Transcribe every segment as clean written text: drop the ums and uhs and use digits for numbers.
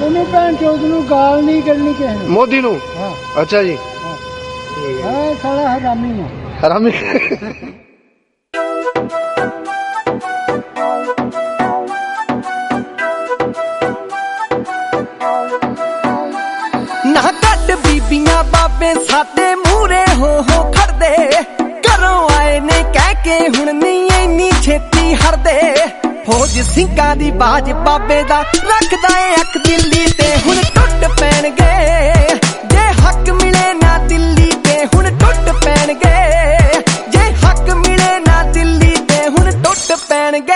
ਉਹਨੂੰ ਭੈਣ ਚੋਦ ਨੂੰ ਗਾਲ ਨਹੀਂ ਕੱਢਣੀ ਕਿਸੇ ਨੂੰ। ਮੋਦੀ ਨੂੰ? ਹਾਂ। ਅੱਛਾ ਜੀ। ਹਾਂ ਸਾਲਾ ਹਰਾਮੀ ਆ। ਹਰਾਮੀ। ਨਾ ਘੱਟ ਬੀਬੀਆਂ ਬਾਬੇ ਸਾਡੇ ਮੂਰੇ ਹੋ ਖੜਦੇ, ਘਰੋਂ ਆਏ ਨੇ ਕਹਿ ਕੇ ਹੁਣ ਨਹੀਂ ਇੰਨੀ ਛੇਤੀ ਹਰਦੇ। ਫੌਜ ਸਿੰਘਾਂ ਦੀ ਬਾਜ ਬਾਬੇ ਦਾ ਰੱਖਦਾ ਏ ਅੱਖ ਦਿੱਲੀ ਤੇ, ਹੁਣ ਟੁੱਟ ਪੈਣਗੇ ਜੇ ਹੱਕ ਮਿਲੇ ਨਾ ਦਿੱਲੀ ਤੇ, ਹੁਣ ਟੁੱਟ ਪੈਣਗੇ ਜੇ ਹੱਕ ਮਿਲੇ ਨਾ ਦਿੱਲੀ ਤੇ, ਹੁਣ ਟੁੱਟ ਪੈਣਗੇ।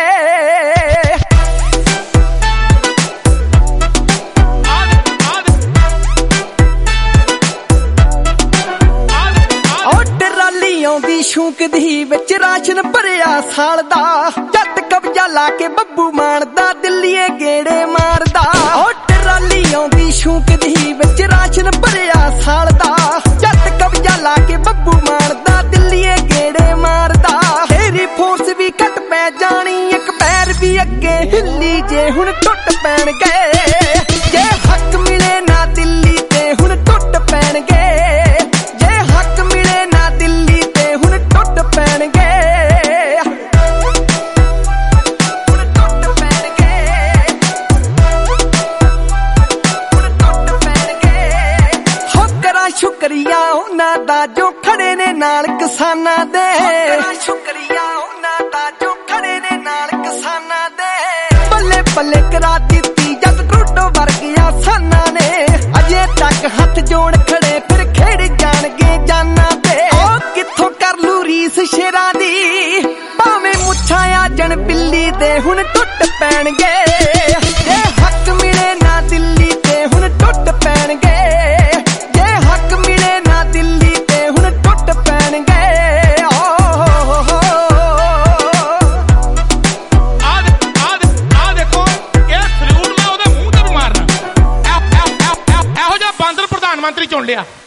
ਆਉਂਦੀ ਸ਼ੂਕ ਦੀ ਵਿੱਚ ਰਾਸ਼ਨ ਭਰਿਆ ਸਾਲ ਦਾ, ਜੱਟ ਕਬਜ਼ਾ ਲਾ ਕੇ ਬੱਬੂ ਮਾਣਦਾ ਦਿੱਲੀਏ ਗੇੜੇ ਮਾਰਦਾ। ਉਹ ਟਰਾਲੀ ਆਉਂਦੀ ਸ਼ੂਕ ਦੀ ਵਿੱਚ ਰਾਸ਼ਨ ਭਰਿਆ ਸਾਲ ਦਾ, ਜੱਟ ਕਬਜ਼ਾ ਲਾ ਕੇ ਬੱਬੂ ਮਾਣਦਾ ਦਿੱਲੀਏ ਗੇੜੇ ਮਾਰਦਾ। ਤੇਰੀ ਫੋਰਸ ਵੀ ਘਟ ਪੈ ਜਾਣੀ, ਇੱਕ ਪੈਰ ਵੀ ਅੱਗੇ ਹਿੱਲੀ ਜੇ ਹੁਣ ਟੁੱਟ ਪੈਣਗੇ। ਜੇ ਹੱਕ ਮਿਲੇ ਨਾ ਦਿੱਲੀ ਤੇ ਹੁਣ ਟੁੱਟ ਪੈਣਗੇ, ਜੇ ਹੱਕ ਮਿਲੇ ਨਾ ਦਿੱਲੀ ਤੇ ਹੁਣ ਟੁੱਟ ਪੈਣਗੇ। ਹੁਣ ਟੁੱਟ ਪੈਣਗੇ, ਹੁਣ ਟੁੱਟ ਪੈਣਗੇ। ਸ਼ੁਕਰਾ ਸ਼ੁਕਰੀਆ ਉਹਨਾਂ ਦਾ ਜੋ ਖੜੇ ਨੇ ਨਾਲ ਕਿਸਾਨਾਂ ਦੇ, ਸ਼ੁਕਰੀਆ ਉਹਨਾਂ ਦਾ ਜੋ ਖੜੇ ਨੇ ਨਾਲ ਕਿਸਾਨਾਂ ਦੇ। ਬੱਲੇ ਬੱਲੇ ਕਰਾ ਦਿੱਤੀ ਜੱਟ ਟੁੱਟੋ ਵਰਗਿਆ ਸਾਨਾਂ ਨੇ, ਅਜੇ ਤੱਕ ਹੱਥ ਜੋੜ ਖੜੇ ਫਿਰ ਖੇਡ ਜਾਣਗੇ ਜਾਨਾਂ ਤੇ। ਉਹ ਕਿੱਥੋਂ ਕਰ ਲੂ ਰੀਸ ਸ਼ੇਰਾਂ ਦੀ, ਭਾਵੇਂ ਮੁੱਛਾਂ ਆ ਜਣ ਬਿੱਲੀ ਦੇ, ਹੁਣ ਟੁੱਟ ਪੈਣਗੇ। ਜੇ ਹੱਕ ਮਿਲੇ ਨਾ ਦਿੱਲੀ ਤੇ ਹੁਣ ਟੁੱਟ ਪੈਣਗੇ, ਜੇ ਹੱਕ ਮਿਲੇ ਨਾ ਦਿੱਲੀ ਤੇ ਹੁਣ ਟੁੱਟ ਪੈਣਗੇ। ਆ ਦੇਖੋ ਇਹ ਸਲੂਟ ਮੈਂ ਉਹਦੇ ਮੂੰਹ ਤੇ ਵੀ ਮਾਰਨਾ, ਇਹੋ ਜਿਹਾ ਬਾਂਦਰ ਪ੍ਰਧਾਨ ਮੰਤਰੀ ਚੁਣ ਲਿਆ।